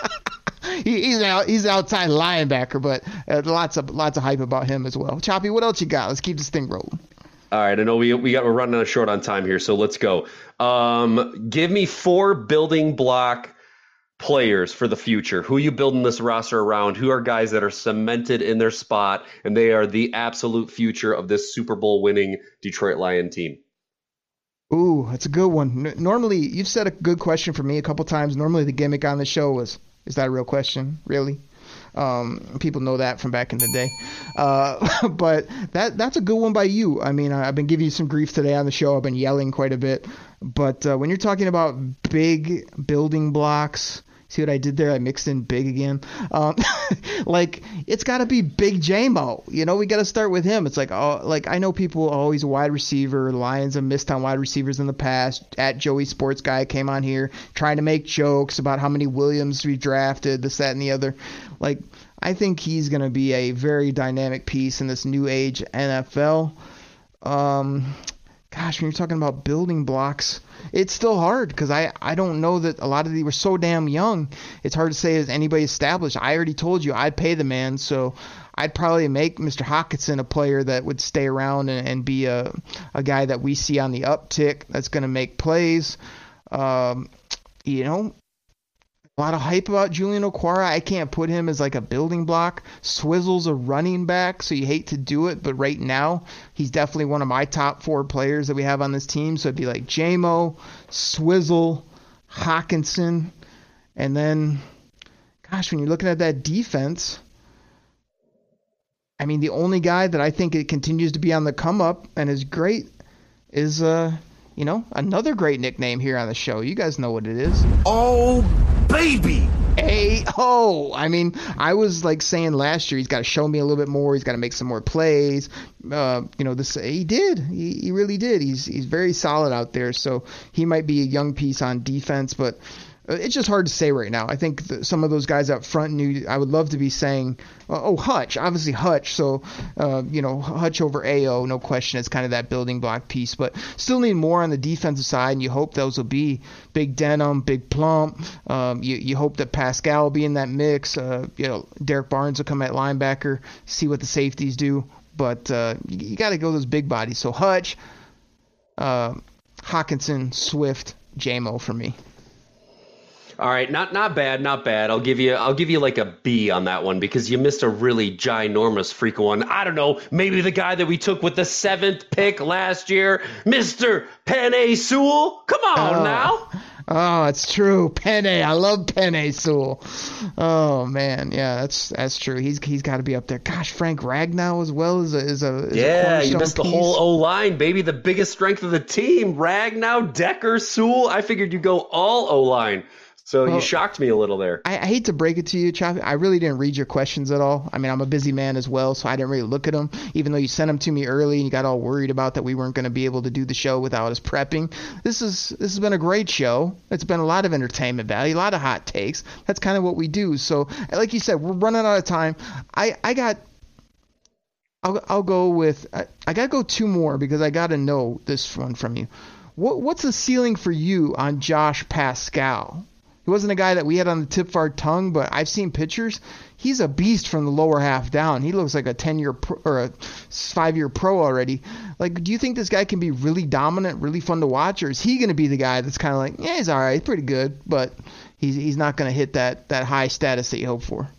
he, he's out. He's an outside linebacker, but uh, lots of lots of hype about him as well. Choppy, what else you got? Let's keep this thing rolling. All right, I know we we got we're running out short on time here, so let's go. Um, give me four building block players for the future. Who you building this roster around? Who are guys that are cemented in their spot, and they are the absolute future of this Super Bowl winning Detroit Lion team? Ooh, that's a good one. N- normally, you've said a good question for me a couple times. Normally, the gimmick on the show was, is that a real question? Really? Um, people know that from back in the day. Uh, but that that's a good one by you. I mean, I've been giving you some grief today on the show. I've been yelling quite a bit. But uh, when you're talking about big building blocks, see what I did there? I mixed in big again. Um, like, it's got to be Big J-Mo. You know, we got to start with him. It's like, oh, like I know people always a wide receiver. Lions have missed on wide receivers in the past. At Joey Sports Guy came on here trying to make jokes about how many Williams we drafted, this, that, and the other. Like, I think he's going to be a very dynamic piece in this new age N F L. Um, gosh, when you're talking about building blocks, it's still hard because I, I don't know that a lot of these were so damn young. It's hard to say is anybody established. I already told you I'd pay the man, so I'd probably make Mister Hockenson a player that would stay around and, and be a, a guy that we see on the uptick that's going to make plays. Um, you know, a lot of hype about Julian Okwara. I can't put him as like a building block. Swizzle's a running back, so you hate to do it, but right now he's definitely one of my top four players that we have on this team. So it'd be like J-Mo, Swizzle, Hockenson, and then, gosh, when you're looking at that defense, I mean, the only guy that I think it continues to be on the come up and is great is, uh, you know, another great nickname here on the show. You guys know what it is. Oh, baby. A O. I mean, I was like saying last year, he's got to show me a little bit more. He's got to make some more plays. Uh, you know, this he did. He, he really did. He's he's very solid out there. So he might be a young piece on defense, but it's just hard to say right now. I think the, some of those guys up front knew. I would love to be saying, oh, Hutch, obviously Hutch. So, uh, you know, Hutch over A O, no question. It's kind of that building block piece, but still need more on the defensive side. And you hope those will be Big Denim, Big Plump. Um, you, you hope that Pascal will be in that mix. Uh, you know, Derek Barnes will come at linebacker, see what the safeties do. But uh, you, you got to go those big bodies. So Hutch, uh, Hockenson, Swift, J-Mo for me. All right, not not bad, not bad. I'll give you I'll give you like a B on that one because you missed a really ginormous freaking one. I don't know, maybe the guy that we took with the seventh pick last year, Mister Penei Sewell. Come on uh, now. Oh, it's true. Penne. I love Penne Sewell. Oh man, yeah, that's that's true. He's he's got to be up there. Gosh, Frank Ragnow as well is a is a is yeah. A you missed piece. the whole O line, baby. The biggest strength of the team. Ragnow, Decker, Sewell. I figured you'd go all O line. So well, you shocked me a little there. I, I hate to break it to you, Choppy. I really didn't read your questions at all. I mean, I'm a busy man as well, so I didn't really look at them, even though you sent them to me early and you got all worried about that we weren't going to be able to do the show without us prepping. This is this has been a great show. It's been a lot of entertainment value, a lot of hot takes. That's kind of what we do. So, like you said, we're running out of time. I, I got I'll I'll go with I, I got to go two more because I got to know this one from you. What what's the ceiling for you on Josh Paschal? He wasn't a guy that we had on the tip of our tongue, but I've seen pictures. He's a beast from the lower half down. He looks like a ten-year pro, or a five-year pro already. Like, do you think this guy can be really dominant, really fun to watch, or is he going to be the guy that's kind of like, yeah, he's all right, pretty good, but he's he's not going to hit that that high status that you hope for?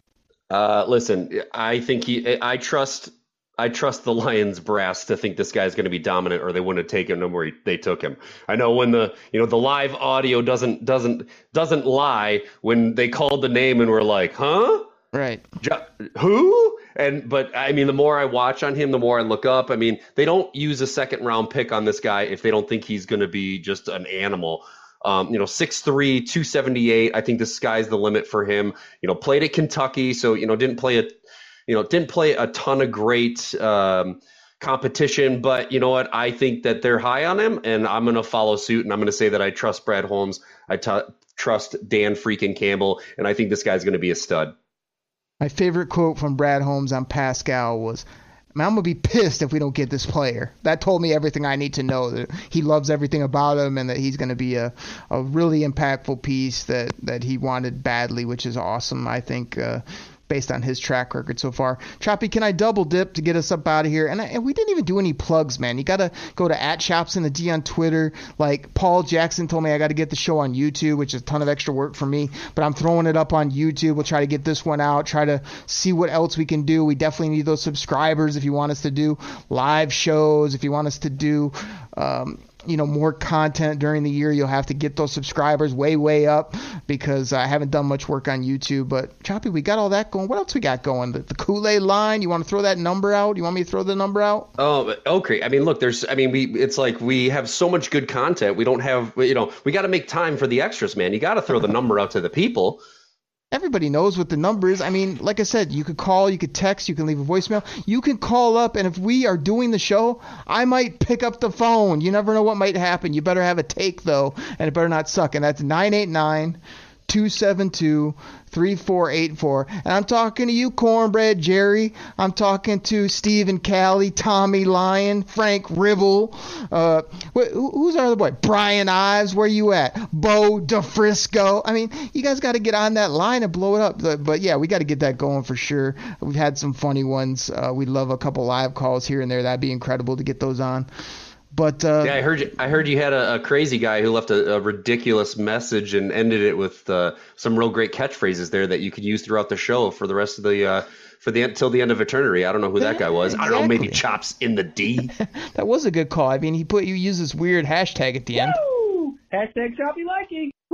Uh, listen, I think he. I trust. I trust the Lions brass to think this guy's going to be dominant, or they wouldn't have taken him where he, they took him. I know when the you know the live audio doesn't doesn't doesn't lie when they called the name and we're like, huh, right, jo- who? And but I mean, the more I watch on him, the more I look up. I mean, they don't use a second round pick on this guy if they don't think he's going to be just an animal. Um, you know, six three, two seventy-eight. I think the sky's the limit for him. You know, played at Kentucky, so you know didn't play it. You know, didn't play a ton of great um, competition, but you know what? I think that they're high on him, and I'm going to follow suit, and I'm going to say that I trust Brad Holmes. I t- trust Dan freaking Campbell, and I think this guy's going to be a stud. My favorite quote from Brad Holmes on Paschal was, Man, I'm going to be pissed if we don't get this player. That told me everything I need to know, that he loves everything about him and that he's going to be a, a really impactful piece that, that he wanted badly, which is awesome, I think, uh, based on his track record so far. Choppy, can I double dip to get us up out of here? And, I, and we didn't even do any plugs, man. You got to go to at Chops in the D on Twitter. Like Paul Jackson told me I got to get the show on YouTube, which is a ton of extra work for me, but I'm throwing it up on YouTube. We'll try to get this one out, try to see what else we can do. We definitely need those subscribers if you want us to do live shows, if you want us to do um, you know, more content during the year. You'll have to get those subscribers way, way up because I haven't done much work on YouTube. But Choppy, we got all that going. What else we got going? The, the Kool-Aid line. You want to throw that number out? You want me to throw the number out? Oh, okay. I mean, look, there's, I mean, we, it's like we have so much good content. We don't have, you know, we got to make time for the extras, man. You got to throw the number out to the people. Everybody knows what the number is. I mean, like I said, you could call, you could text, you can leave a voicemail. You can call up, and if we are doing the show, I might pick up the phone. You never know what might happen. You better have a take, though, and it better not suck. And that's nine eight nine, two seven two, three four eight four. And I'm talking to you, Cornbread Jerry. I'm talking to Stephen Callie, Tommy Lyon, Frank Ribble. Uh, who's our other boy? Brian Ives. Where you at? Bo DeFrisco. I mean, you guys got to get on that line and blow it up. But, but yeah, we got to get that going for sure. We've had some funny ones. Uh, we'd love a couple live calls here and there. That'd be incredible to get those on. But uh, yeah, I heard you, I heard you had a, a crazy guy who left a, a ridiculous message and ended it with uh, some real great catchphrases there that you could use throughout the show for the rest of the uh, for the until the end of eternity. I don't know who that guy was. Exactly. I don't know, maybe Chops in the D. That was a good call. I mean, he put you use this weird hashtag at the end. Woo! Hashtag Choppy liking. Woo!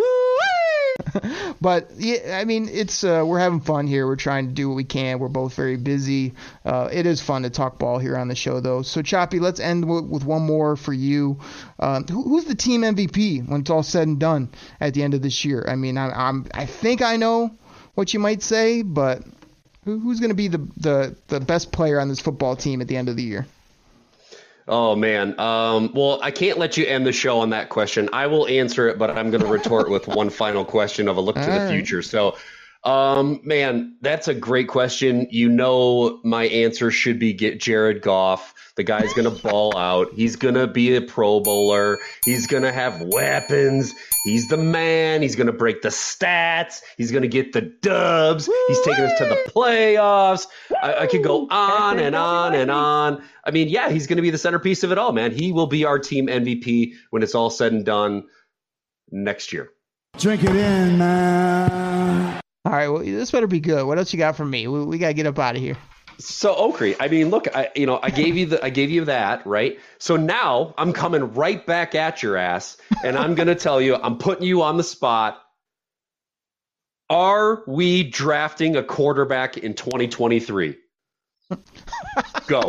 But yeah, I mean, it's uh, we're having fun here. We're trying to do what we can. We're both very busy. Uh, it is fun to talk ball here on the show, though. So Choppy, let's end w- with one more for you. Um, who, who's the team M V P when it's all said and done at the end of this year? I mean, I, I'm I think I know what you might say, but who, who's going to be the, the the best player on this football team at the end of the year? Oh, man. Um, well, I can't let you end the show on that question. I will answer it, but I'm going to retort with one final question of a look to All the right. future. So, um, man, that's a great question. You know, my answer should be get Jared Goff. The guy's going to ball out. He's going to be a Pro Bowler. He's going to have weapons. He's the man. He's going to break the stats. He's going to get the dubs. He's taking us to the playoffs. I, I could go on and on and on. I mean, yeah, he's going to be the centerpiece of it all, man. He will be our team M V P when it's all said and done next year. Drink it in, man. All right, well, this better be good. What else you got for me? We, we got to get up out of here. So Okri, I mean, look, I, you know, I gave you the, I gave you that, right? So now I'm coming right back at your ass, and I'm going to tell you, I'm putting you on the spot. Are we drafting a quarterback in twenty twenty-three? Go.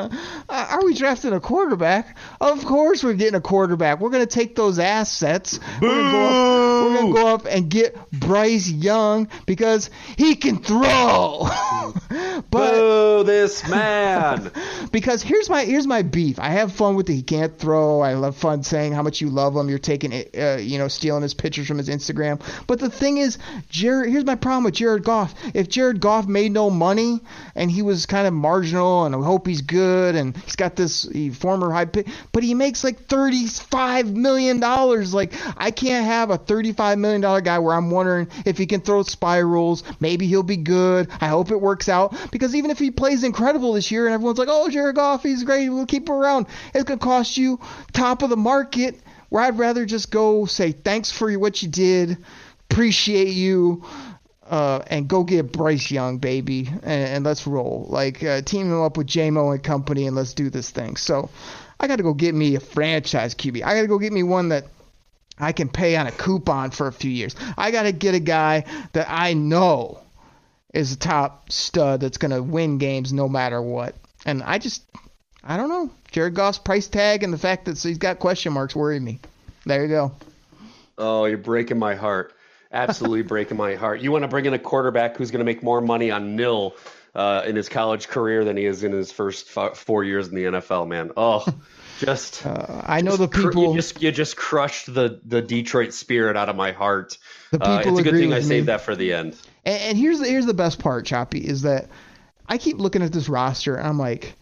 Are we drafting a quarterback? Of course we're getting a quarterback. We're going to take those assets. We're going to go up, we're going to go up and get Bryce Young because he can throw. But Boo, this man. Because here's my here's my beef. I have fun with the he can't throw. I love fun saying how much you love him. You're taking it, uh, you know, stealing his pictures from his Instagram. But the thing is, Jared. Here's my problem with Jared Goff. If Jared Goff made no money and he was kind of marginal, and I hope he's good, and he's got this he, former high pick, but he makes like thirty-five million dollars. Like, I can't have a thirty-five million dollars guy where I'm wondering if he can throw spirals. Maybe he'll be good. I hope it works out, because even if he plays incredible this year and everyone's like, oh, Jared Goff, he's great, we'll keep him around, it's going to cost you top of the market, where I'd rather just go say thanks for what you did, appreciate you, Uh, and go get Bryce Young, baby, and, and let's roll. Like, uh, team him up with J-Mo and company, and let's do this thing. So I got to go get me a franchise Q B. I got to go get me one that I can pay on a coupon for a few years. I got to get a guy that I know is a top stud that's going to win games no matter what. And I just, I don't know. Jared Goff's price tag and the fact that he's got question marks worry me. There you go. Oh, you're breaking my heart. Absolutely breaking my heart. You want to bring in a quarterback who's going to make more money on nil uh, in his college career than he is in his first f- four years in the N F L, man. Oh, just uh, I know just the people. Cr- you just you just crushed the, the Detroit spirit out of my heart. The people uh, it's a good agree thing with I me. saved that for the end. And, and here's the here's the best part, Choppy, is that I keep looking at this roster and I'm like,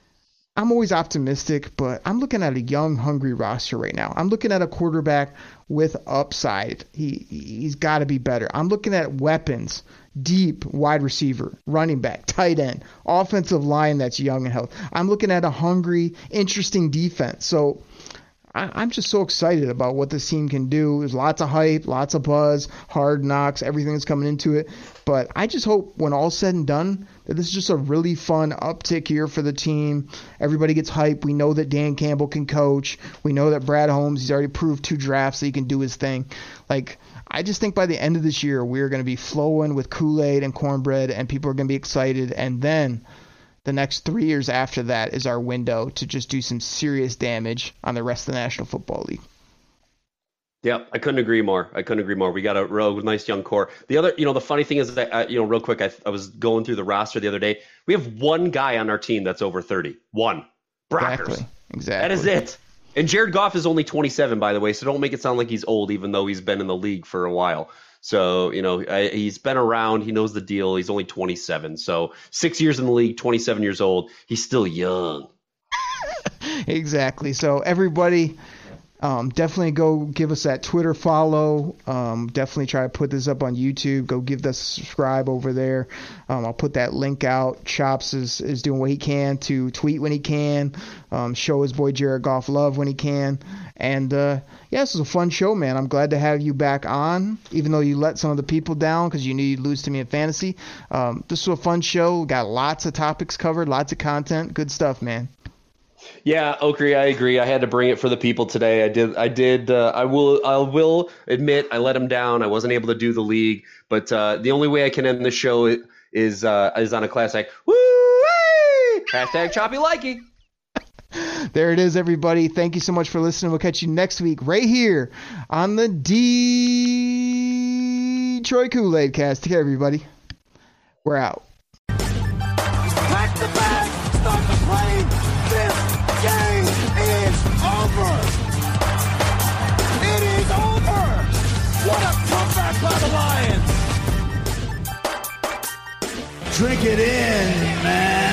I'm always optimistic, but I'm looking at a young, hungry roster right now. I'm looking at a quarterback with upside. He, he's got to be better. I'm looking at weapons, deep wide receiver, running back, tight end, offensive line that's young and healthy. I'm looking at a hungry, interesting defense. So I, I'm just so excited about what this team can do. There's lots of hype, lots of buzz, hard knocks, everything that's coming into it. But I just hope when all's said and done that this is just a really fun uptick year for the team. Everybody gets hype. We know that Dan Campbell can coach. We know that Brad Holmes, he's already proved two drafts that he can do his thing. Like, I just think by the end of this year, we're going to be flowing with Kool-Aid and cornbread, and people are going to be excited. And then the next three years after that is our window to just do some serious damage on the rest of the National Football League. Yep, I couldn't agree more. I couldn't agree more. We got a real nice young core. The other, you know, the funny thing is that, uh, you know, real quick, I, I was going through the roster the other day. We have one guy on our team that's over thirty. One. Brockers. Exactly. Exactly. That is it. And Jared Goff is only twenty-seven, by the way, so don't make it sound like he's old, even though he's been in the league for a while. So, you know, I, he's been around. He knows the deal. He's only twenty-seven. So six years in the league, twenty-seven years old. He's still young. Exactly. So everybody, um, definitely go give us that Twitter follow. Um, definitely try to put this up on YouTube. Go give us a subscribe over there. Um, I'll put that link out. Chops is, is doing what he can to tweet when he can, um, show his boy Jared Goff love when he can. And, uh, yeah, this was a fun show, man. I'm glad to have you back on, even though you let some of the people down because you knew you'd lose to me in fantasy. Um, this was a fun show. We got lots of topics covered, lots of content. Good stuff, man. Yeah, Okri, I agree. I had to bring it for the people today. I did. I did. Uh, I will. I will admit I let him down. I wasn't able to do the league, but uh, the only way I can end the show is uh, is on a classic. Woo! Hashtag choppy likey. There it is, everybody. Thank you so much for listening. We'll catch you next week right here on the Detroit Kool-Aid Cast. Take care, everybody. We're out. Pack the bag. Start the plane. This game is over. It is over. What a comeback by the Lions. Drink it in, man.